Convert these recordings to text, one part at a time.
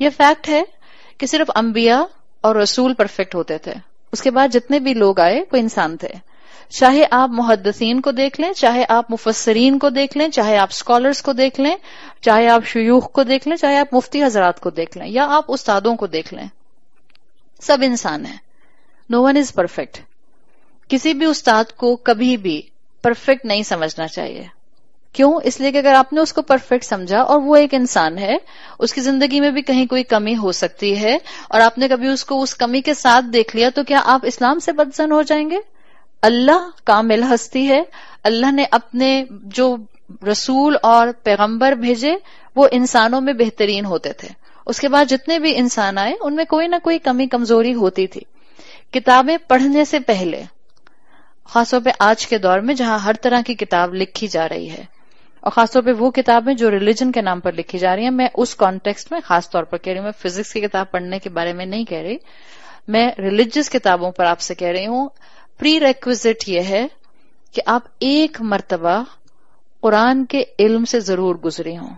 یہ فیکٹ ہے کہ صرف انبیاء اور رسول پرفیکٹ ہوتے تھے، اس کے بعد جتنے بھی لوگ آئے وہ انسان تھے. چاہے آپ محدثین کو دیکھ لیں، چاہے آپ مفسرین کو دیکھ لیں، چاہے آپ اسکالرز کو دیکھ لیں، چاہے آپ شیوخ کو دیکھ لیں، چاہے آپ مفتی حضرات کو دیکھ لیں، یا آپ استادوں کو دیکھ لیں، سب انسان ہیں. No one is perfect. کسی بھی استاد کو کبھی بھی پرفیکٹ نہیں سمجھنا چاہیے. کیوں؟ اس لیے کہ اگر آپ نے اس کو پرفیکٹ سمجھا اور وہ ایک انسان ہے، اس کی زندگی میں بھی کہیں کوئی کمی ہو سکتی ہے، اور آپ نے کبھی اس کو اس کمی کے ساتھ دیکھ لیا، تو کیا آپ اسلام سے بدظن ہو جائیں گے؟ اللہ کامل ہستی ہے. اللہ نے اپنے جو رسول اور پیغمبر بھیجے وہ انسانوں میں بہترین ہوتے تھے. اس کے بعد جتنے بھی انسان آئے ان میں کوئی نہ کوئی کمی کمزوری ہوتی تھی. کتابیں پڑھنے سے پہلے، خاص طور پہ آج کے دور میں جہاں ہر طرح کی کتاب لکھی جا رہی ہے، اور خاص طور پہ وہ کتابیں جو ریلیجن کے نام پر لکھی جا رہی ہیں، میں اس کانٹیکسٹ میں خاص طور پر کہہ رہی ہوں، میں فزکس کی کتاب پڑھنے کے بارے میں نہیں کہہ رہی، میں ریلیجس کتابوں پر آپ سے کہہ رہی ہوں. پری ریکویزٹ یہ ہے کہ آپ ایک مرتبہ قرآن کے علم سے ضرور گزری ہوں،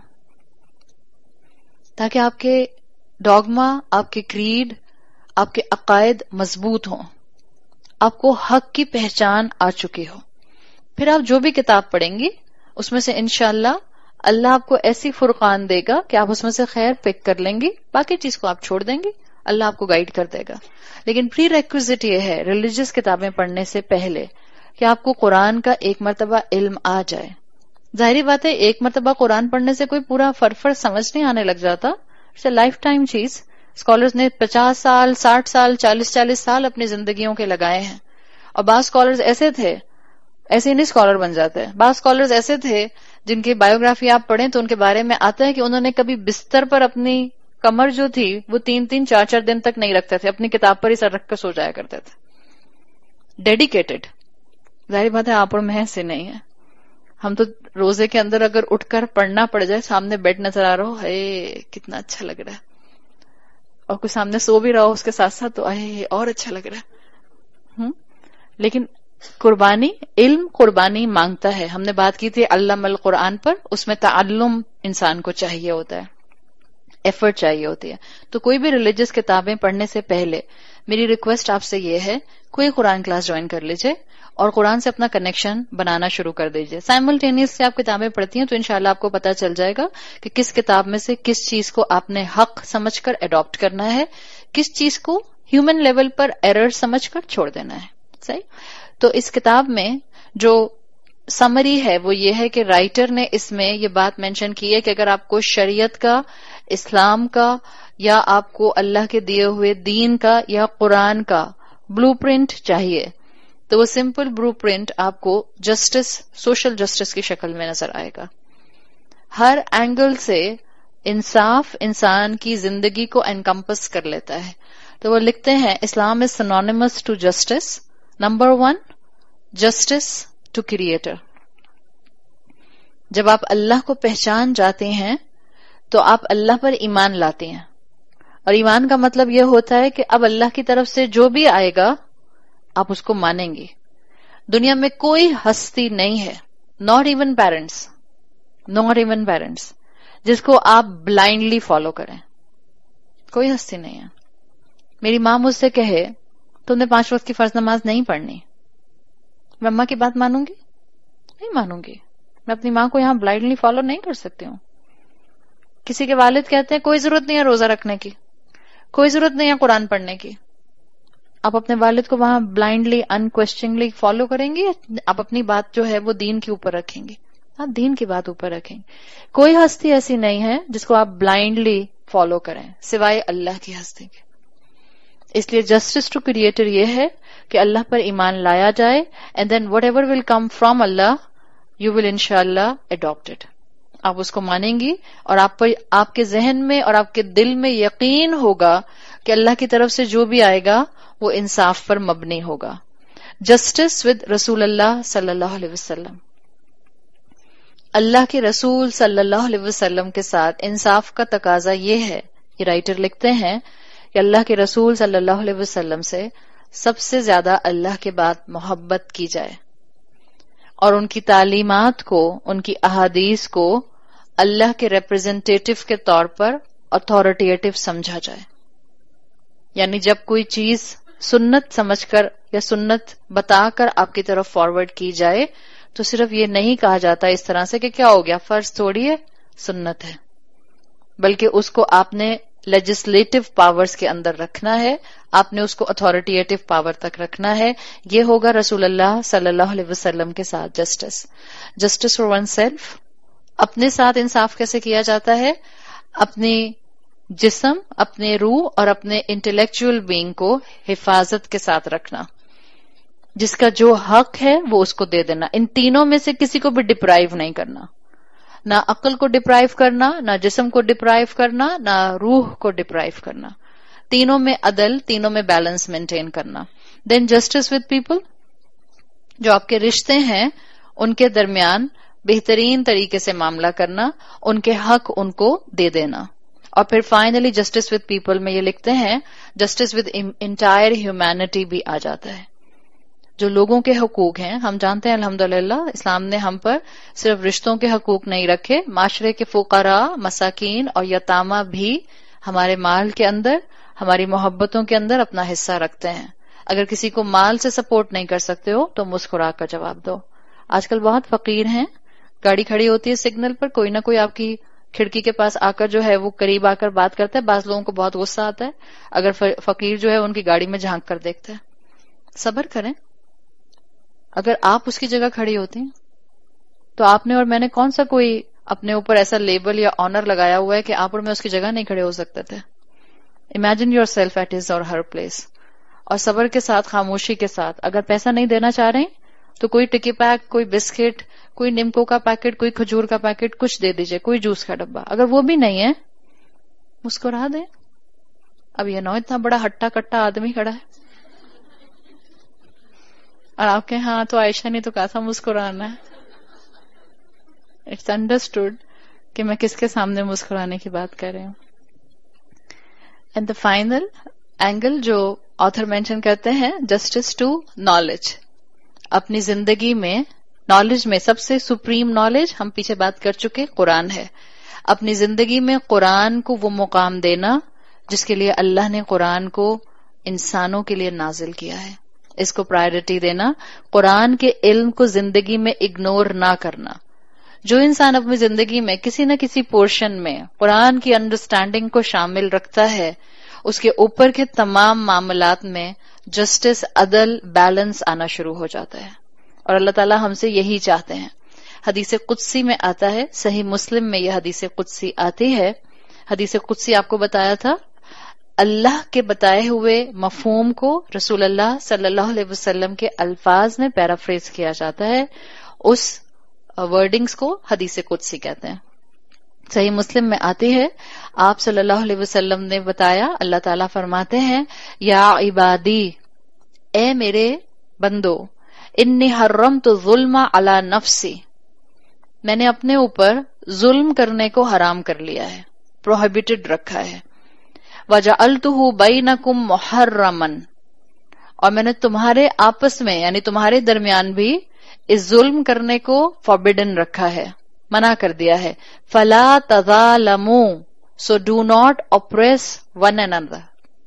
تاکہ آپ کے ڈاگما، آپ کے کریڈ، آپ کے عقائد مضبوط ہوں، آپ کو حق کی پہچان آ چکی ہو. پھر آپ جو بھی کتاب پڑھیں گی اس میں سے انشاءاللہ اللہ آپ کو ایسی فرقان دے گا کہ آپ اس میں سے خیر پک کر لیں گی، باقی چیز کو آپ چھوڑ دیں گی، اللہ آپ کو گائیڈ کر دے گا. لیکن پری ریکویزٹ یہ ہے ریلیجس کتابیں پڑھنے سے پہلے کہ آپ کو قرآن کا ایک مرتبہ علم آ جائے. ظاہری بات ہے ایک مرتبہ قرآن پڑھنے سے کوئی پورا فرفر سمجھ نہیں آنے لگ جاتا، اٹس اے لائف ٹائم چیز. اسکالرز نے 50 سال، 60 سال، 40 سال اپنی زندگیوں کے لگائے ہیں. اور بعض اسکالرز ایسے تھے، ایسے نہیں اسکالر بن جاتے، بعض اسکالرز ایسے تھے جن کی بایوگرافی آپ پڑھیں تو ان کے بارے میں آتا ہے کہ انہوں نے کبھی بستر پر اپنی کمر جو تھی وہ 3 4 دن تک نہیں رکھتے تھے، اپنی کتاب پر ہی سر رکھ کر سو جایا کرتے تھے. ڈیڈیکیٹڈ. ظاہری بات ہے آپ اور میں ایسے نہیں ہیں. ہم تو روزے کے اندر اگر اٹھ کر پڑھنا پڑ جائے، سامنے بیڈ نظر آ رہا ہو، اے کتنا اچھا لگ رہا ہے، اور کوئی سامنے سو بھی رہا ہو اس کے ساتھ ساتھ، تو اے اور اچھا لگ رہا ہے. لیکن قربانی، علم قربانی مانگتا ہے. ہم نے بات کی تھی علم القرآن پر، اس میں تعلم انسان کو چاہیے ہوتا ہے، ایفرٹ چاہیے ہوتی ہے. تو کوئی بھی ریلیجس کتابیں پڑھنے سے پہلے میری ریکویسٹ آپ سے یہ ہے، کوئی قرآن کلاس جوائن کر لیجئے اور قرآن سے اپنا کنیکشن بنانا شروع کر دیجئے. سائملٹینیس سے آپ کتابیں پڑھتی ہیں تو انشاءاللہ آپ کو پتا چل جائے گا کہ کس کتاب میں سے کس چیز کو آپ نے حق سمجھ کر اڈاپٹ کرنا ہے، کس چیز کو ہیومن لیول پر ایرر سمجھ کر چھوڑ دینا ہے. صحیح؟ تو اس کتاب میں جو سمری ہے وہ یہ ہے کہ رائٹر نے اس میں یہ بات مینشن کی ہے کہ اگر آپ کو شریعت کا، اسلام کا، یا آپ کو اللہ کے دیے ہوئے دین کا یا قرآن کا بلو پرنٹ چاہیے، تو وہ سمپل بلو پرنٹ آپ کو جسٹس، سوشل جسٹس کی شکل میں نظر آئے گا. ہر اینگل سے انصاف انسان کی زندگی کو انکمپس کر لیتا ہے. تو وہ لکھتے ہیں Islam is synonymous to justice. Number 1 justice to creator. جب آپ اللہ کو پہچان جاتے ہیں تو آپ اللہ پر ایمان لاتے ہیں، اور ایمان کا مطلب یہ ہوتا ہے کہ اب اللہ کی طرف سے جو بھی آئے گا آپ اس کو مانیں گے. دنیا میں کوئی ہستی نہیں ہے، ناٹ ایون پیرنٹس، جس کو آپ بلائنڈلی فالو کریں. کوئی ہستی نہیں ہے. میری ماں مجھ سے کہے تم نے 5 وقت کی فرض نماز نہیں پڑھنی، میں اماں کی بات مانوں گی؟ نہیں مانوں گی. میں اپنی ماں کو یہاں بلائنڈلی فالو نہیں کر سکتی ہوں. کسی کے والد کہتے ہیں کوئی ضرورت نہیں ہے روزہ رکھنے کی، کوئی ضرورت نہیں ہے قرآن پڑھنے کی. آپ اپنے والد کو وہاں بلائنڈلی انکویسچنگلی فالو کریں گے، آپ اپنی بات جو ہے وہ دین کے اوپر رکھیں گے، آپ دین کی بات اوپر رکھیں گے. کوئی ہستی ایسی نہیں ہے جس کو آپ بلائنڈلی فالو کریں سوائے اللہ کی ہستی کے. اس لیے جسٹس ٹو کریٹر یہ ہے کہ اللہ پر ایمان لایا جائے، and then whatever will come from Allah you will انشاءاللہ اڈاپٹ اٹ. آپ اس کو مانیں گی اور آپ کے ذہن میں اور آپ کے دل میں یقین ہوگا کہ اللہ کی طرف سے جو بھی آئے گا وہ انصاف پر مبنی ہوگا. جسٹس ود رسول اللہ صلی اللہ علیہ وسلم. اللہ کے رسول صلی اللہ علیہ وسلم کے ساتھ انصاف کا تقاضا یہ ہے، یہ رائٹر لکھتے ہیں کہ اللہ کے رسول صلی اللہ علیہ وسلم سے سب سے زیادہ اللہ کے بعد محبت کی جائے، اور ان کی تعلیمات کو، ان کی احادیث کو اللہ کے ریپرزینٹیٹو کے طور پر اتھارٹیٹو سمجھا جائے. یعنی جب کوئی چیز سنت سمجھ کر یا سنت بتا کر آپ کی طرف فارورڈ کی جائے تو صرف یہ نہیں کہا جاتا اس طرح سے کہ کیا ہو گیا، فرض تھوڑی ہے، سنت ہے، بلکہ اس کو آپ نے لیجسلیٹو پاورز کے اندر رکھنا ہے، آپ نے اس کو اتھارٹیٹو پاور تک رکھنا ہے. یہ ہوگا رسول اللہ صلی اللہ علیہ وسلم کے ساتھ جسٹس فار ون سیلف. اپنے ساتھ انصاف کیسے کیا جاتا ہے؟ اپنی جسم، اپنے روح اور اپنے انٹلیکچوئل بینگ کو حفاظت کے ساتھ رکھنا. جس کا جو حق ہے وہ اس کو دے دینا. ان تینوں میں سے کسی کو بھی ڈپرائیو نہیں کرنا، نہ عقل کو ڈپرائیو کرنا، نہ جسم کو ڈپرائیو کرنا، نہ روح کو ڈپرائیو کرنا. تینوں میں عدل، تینوں میں بیلنس مینٹین کرنا. دین جسٹس ود پیپل، جو آپ کے رشتے ہیں ان کے درمیان بہترین طریقے سے معاملہ کرنا، ان کے حق ان کو دے دینا. اور پھر فائنلی جسٹس ود پیپل میں یہ لکھتے ہیں جسٹس ود انٹائر ہیومینٹی بھی آ جاتا ہے. جو لوگوں کے حقوق ہیں، ہم جانتے ہیں الحمدللہ اسلام نے ہم پر صرف رشتوں کے حقوق نہیں رکھے، معاشرے کے فقراء، مساکین اور یتامہ بھی ہمارے مال کے اندر، ہماری محبتوں کے اندر اپنا حصہ رکھتے ہیں. اگر کسی کو مال سے سپورٹ نہیں کر سکتے ہو تو مسکرا کر جواب دو. آج کل بہت فقیر ہیں، گاڑی کھڑی ہوتی ہے سگنل پر، کوئی نہ کوئی آپ کی کھڑکی کے پاس آ کر جو ہے وہ قریب آ کر بات کرتا ہے. بعض لوگوں کو بہت غصہ آتا ہے اگر فقیر جو ہے ان کی گاڑی میں جھانک کر دیکھتا ہے. صبر کریں. اگر آپ اس کی جگہ کھڑی ہوتی ہیں تو آپ نے اور میں نے کون سا کوئی اپنے اوپر ایسا لیبل یا آنر لگایا ہوا ہے کہ آپ اور میں اس کی جگہ نہیں کھڑے ہو سکتے تھے. Imagine yourself at his or her place. اور صبر کے ساتھ، خاموشی کے ساتھ. اگر پیسہ نہیں دینا چاہ رہے تو کوئی ٹکی پیک، کوئی بسکٹ، کوئی نمکو کا پیکٹ، کوئی کھجور کا پیکٹ، کچھ دے دیجئے، کوئی جوس کا ڈبہ. اگر وہ بھی نہیں ہے مسکرا دیں. اب یہ نو اتنا بڑا ہٹا کٹا آدمی کھڑا ہے اور آپ کے ہاں تو عائشہ نے تو کیسا مسکرانا ہے. اٹس انڈرسٹوڈ کہ میں کس کے سامنے مسکرانے کی بات کر رہی ہوں. اینڈ دا فائنل اینگل جو آتھر مینشن کرتے ہیں، جسٹس ٹو نالج. اپنی زندگی میں نالج میں سب سے سپریم نالج ہم پیچھے بات کر چکے قرآن ہے. اپنی زندگی میں قرآن کو وہ مقام دینا جس کے لیے اللہ نے قرآن کو انسانوں کے لیے نازل کیا ہے. اس کو پرائرٹی دینا، قرآن کے علم کو زندگی میں اگنور نہ کرنا. جو انسان اپنی زندگی میں کسی نہ کسی پورشن میں قرآن کی انڈرسٹینڈنگ کو شامل رکھتا ہے، اس کے اوپر کے تمام معاملات میں جسٹس، عدل، بیلنس آنا شروع ہو جاتا ہے. اور اللہ تعالیٰ ہم سے یہی چاہتے ہیں. حدیث قدسی میں آتا ہے، صحیح مسلم میں یہ حدیث قدسی آتی ہے. حدیث قدسی آپ کو بتایا تھا، اللہ کے بتائے ہوئے مفہوم کو رسول اللہ صلی اللہ علیہ وسلم کے الفاظ میں پیرافریز کیا جاتا ہے. اس ورڈنگز کو حدیث قدسی کہتے ہیں. صحیح مسلم میں آتی ہے، آپ صلی اللہ علیہ وسلم نے بتایا، اللہ تعالیٰ فرماتے ہیں، یا عبادی، اے میرے بندو، انی حرمت الظلم علی نفسی، میں نے اپنے اوپر ظلم کرنے کو حرام کر لیا ہے، پروہیبٹڈ رکھا ہے. وجعلتہ بینکم محرما، اور میں نے تمہارے آپس میں یعنی تمہارے درمیان بھی اس ظلم کرنے کو فوربڈن رکھا ہے، منع کر دیا ہے. فلا تظالموا، so do not oppress one another.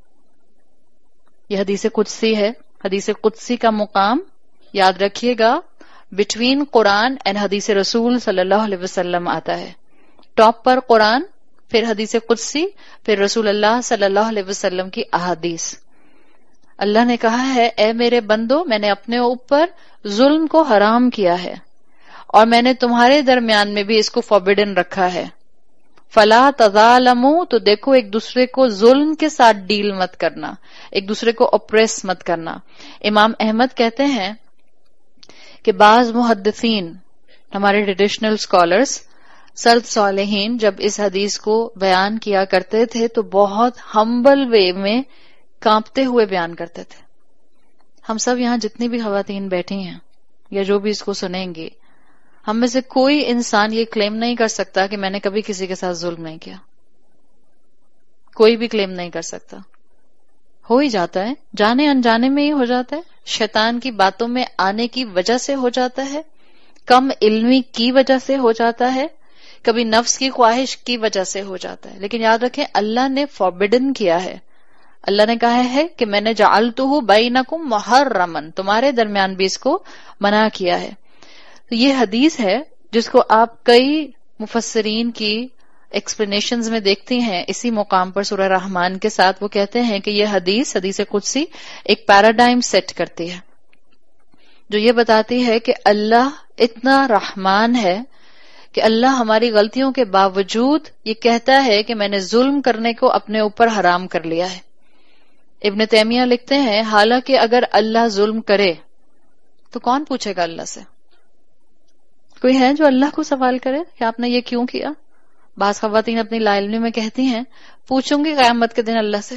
یہ حدیث قدسی ہے. حدیث قدسی کا مقام یاد رکھیے گا، بٹوین قرآن اینڈ حدیث رسول صلی اللہ علیہ وسلم آتا ہے. ٹاپ پر قرآن، پھر حدیث قدسی، پھر رسول اللہ صلی اللہ علیہ وسلم کی احادیث. اللہ نے کہا ہے، اے میرے بندو، میں نے اپنے اوپر ظلم کو حرام کیا ہے اور میں نے تمہارے درمیان میں بھی اس کو فوربڈن رکھا ہے. فلا تظالموا، تو دیکھو ایک دوسرے کو ظلم کے ساتھ ڈیل مت کرنا، ایک دوسرے کو اپریس مت کرنا. امام احمد کہتے ہیں کہ بعض محدثین، ہمارے ٹریڈیشنل اسکالرز، سلف صالحین جب اس حدیث کو بیان کیا کرتے تھے تو بہت ہمبل وے میں کانپتے ہوئے بیان کرتے تھے. ہم سب یہاں جتنی بھی خواتین بیٹھی ہیں یا جو بھی اس کو سنیں گے، ہم میں سے کوئی انسان یہ کلیم نہیں کر سکتا کہ میں نے کبھی کسی کے ساتھ ظلم نہیں کیا. کوئی بھی کلیم نہیں کر سکتا. ہو ہی جاتا ہے، جانے انجانے میں ہی ہو جاتا ہے، شیطان کی باتوں میں آنے کی وجہ سے ہو جاتا ہے، کم علمی کی وجہ سے ہو جاتا ہے، کبھی نفس کی خواہش کی وجہ سے ہو جاتا ہے. لیکن یاد رکھیں اللہ نے فوربڈن کیا ہے. اللہ نے کہا ہے کہ میں نے جعلتہ بینکم محرمن، تمہارے درمیان بھی اس کو منع کیا ہے. تو یہ حدیث ہے جس کو آپ کئی مفسرین کی ایکسپلینیشنز میں دیکھتی ہیں اسی مقام پر سورہ رحمان کے ساتھ. وہ کہتے ہیں کہ یہ حدیث قدسی ایک پیراڈائم سیٹ کرتی ہے جو یہ بتاتی ہے کہ اللہ اتنا رحمان ہے کہ اللہ ہماری غلطیوں کے باوجود یہ کہتا ہے کہ میں نے ظلم کرنے کو اپنے اوپر حرام کر لیا ہے. ابن تیمیہ لکھتے ہیں حالانکہ اگر اللہ ظلم کرے تو کون پوچھے گا اللہ سے؟ کوئی ہے جو اللہ کو سوال کرے کہ آپ نے یہ کیوں کیا؟ بعض خواتین اپنی لا علمی میں کہتی ہیں پوچھوں گی قیامت کے دن اللہ سے.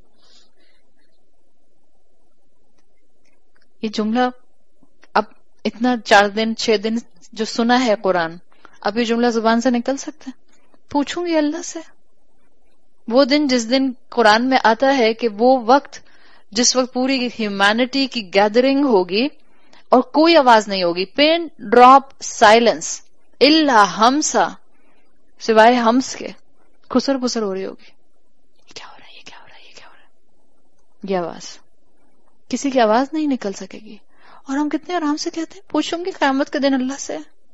یہ جملہ اب اتنا 4 دن 6 دن جو سنا ہے قرآن، اب یہ جملہ زبان سے نکل سکتا ہے؟ پوچھوں گی اللہ سے. وہ دن جس دن قرآن میں آتا ہے کہ وہ وقت جس وقت پوری ہیومینٹی کی گیدرنگ ہوگی اور کوئی آواز نہیں ہوگی، پین ڈراپ سائلنس الا ہمسا، سوائے ہمس کے خسر بسر ہو رہی ہوگی. یہ کیا ہو رہا ہے، یہ کیا ہو رہا ہے، یہ کیا ہو رہا ہے، یہ آواز کسی کی آواز نہیں نکل سکے گی. اور ہم کتنے آرام سے کہتے ہیں پوچھوں گی قیامت کے دن اللہ سے.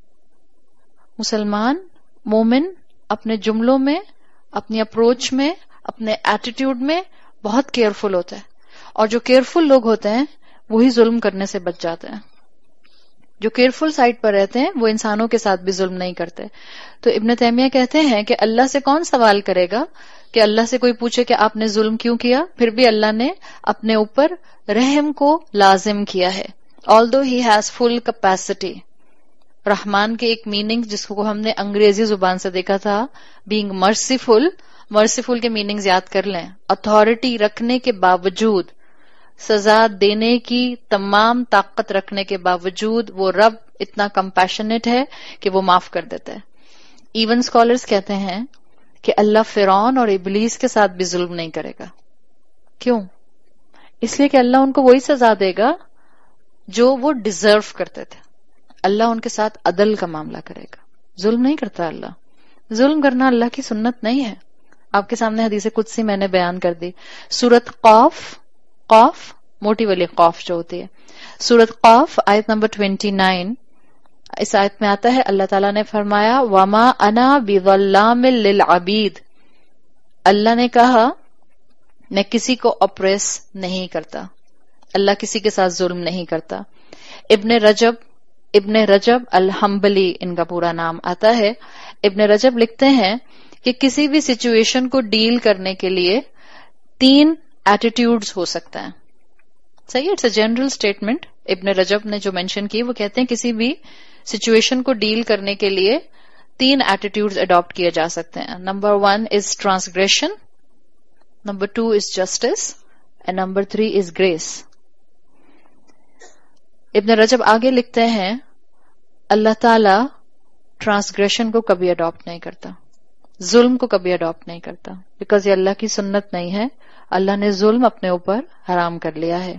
مسلمان مومن اپنے جملوں میں، اپنی اپروچ میں، اپنے ایٹیٹیوڈ میں بہت کیئرفل ہوتا ہے، اور جو کیئرفل لوگ ہوتے ہیں وہی ظلم کرنے سے بچ جاتے ہیں. جو کیئرفل سائڈ پر رہتے ہیں وہ انسانوں کے ساتھ بھی ظلم نہیں کرتے. تو ابن تیمیہ کہتے ہیں کہ اللہ سے کون سوال کرے گا کہ اللہ سے کوئی پوچھے کہ آپ نے ظلم کیوں کیا؟ پھر بھی اللہ نے اپنے اوپر رحم کو لازم کیا ہے. although he has full capacity. رحمان کے ایک میننگ جس کو ہم نے انگریزی زبان سے دیکھا تھا being merciful، merciful کے میننگز یاد کر لیں. اتھارٹی رکھنے کے باوجود، سزا دینے کی تمام طاقت رکھنے کے باوجود وہ رب اتنا کمپیشنیٹ ہے کہ وہ معاف کر دیتا ہے. ایون اسکالرز کہتے ہیں کہ اللہ فرعون اور ابلیس کے ساتھ بھی ظلم نہیں کرے گا. کیوں؟ اس لیے کہ اللہ ان کو وہی سزا دے گا جو وہ ڈیزرو کرتے تھے. اللہ ان کے ساتھ عدل کا معاملہ کرے گا، ظلم نہیں کرتا اللہ. ظلم کرنا اللہ کی سنت نہیں ہے. آپ کے سامنے حدیث قدسی میں نے بیان کر دی. سورت قاف موٹی والی قاف جو ہوتی ہے، سورت قاف آیت نمبر 29، اس آیت میں آتا ہے اللہ تعالیٰ نے فرمایا وما انا بظلام للعبید. اللہ نے کہا میں کسی کو اپریس نہیں کرتا، اللہ کسی کے ساتھ ظلم نہیں کرتا. ابن رجب الحنبلی ان کا پورا نام آتا ہے. ابن رجب لکھتے ہیں کہ کسی بھی سچویشن کو ڈیل کرنے کے لیے 3 ایٹیٹیوڈز ہو سکتا ہے. صحیح، اٹس اے جنرل اسٹیٹمنٹ. ابن رجب نے جو مینشن کی وہ کہتے ہیں کسی بھی سچویشن کو ڈیل کرنے کے لیے 3 ایٹیٹیوڈز اڈاپٹ کیے جا سکتے ہیں. Number 1 is transgression, number 2 is justice, and number 3 is grace. ابن رجب آگے لکھتے ہیں اللہ تعالی ٹرانسگریشن کو کبھی اڈاپٹ نہیں کرتا، ظلم کو کبھی اڈاپٹ نہیں کرتا، بیکاز یہ اللہ کی سنت نہیں ہے. اللہ نے ظلم اپنے اوپر حرام کر لیا ہے.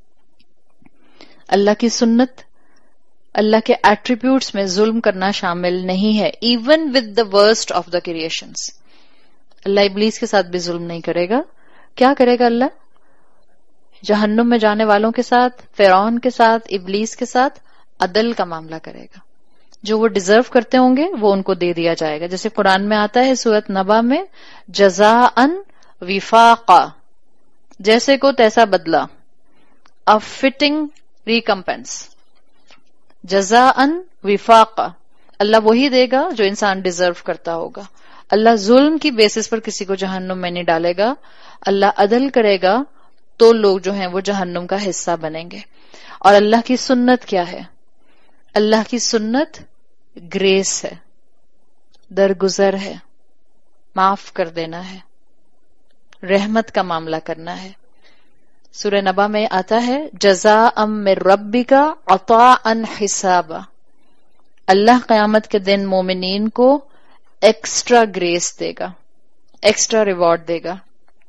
اللہ کی سنت، اللہ کے ایٹریبیوٹس میں ظلم کرنا شامل نہیں ہے. Even with the worst of the creations Allah Iblis کے ساتھ بھی ظلم نہیں کرے گا. کیا کرے گا اللہ؟ جہنم میں جانے والوں کے ساتھ، فرعون کے ساتھ، ابلیس کے ساتھ عدل کا معاملہ کرے گا. جو وہ ڈیزرو کرتے ہوں گے وہ ان کو دے دیا جائے گا. جیسے قرآن میں آتا ہے سورۃ نبا میں جزاءً وفاقا، جیسے کو تیسا بدلہ، a fitting recompense. جزاءً وفاقا، اللہ وہی دے گا جو انسان ڈیزرو کرتا ہوگا. اللہ ظلم کی بیسس پر کسی کو جہنم میں نہیں ڈالے گا. اللہ عدل کرے گا تو لوگ جو ہیں وہ جہنم کا حصہ بنیں گے. اور اللہ کی سنت کیا ہے؟ اللہ کی سنت گریس ہے، درگزر ہے، معاف کر دینا ہے، رحمت کا معاملہ کرنا ہے. سورہ نبا میں آتا ہے جزاء من ربک عطاء حسابا. اللہ قیامت کے دن مومنین کو ایکسٹرا گریس دے گا، ایکسٹرا ریوارڈ دے گا.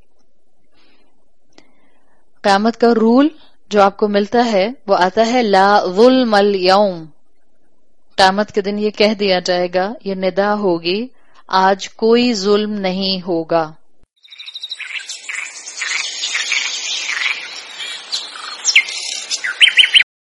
قیامت کا رول جو آپ کو ملتا ہے وہ آتا ہے لا ظلم اليوم. قیامت کے دن یہ کہہ دیا جائے گا، یہ ندا ہوگی، آج کوئی ظلم نہیں ہوگا،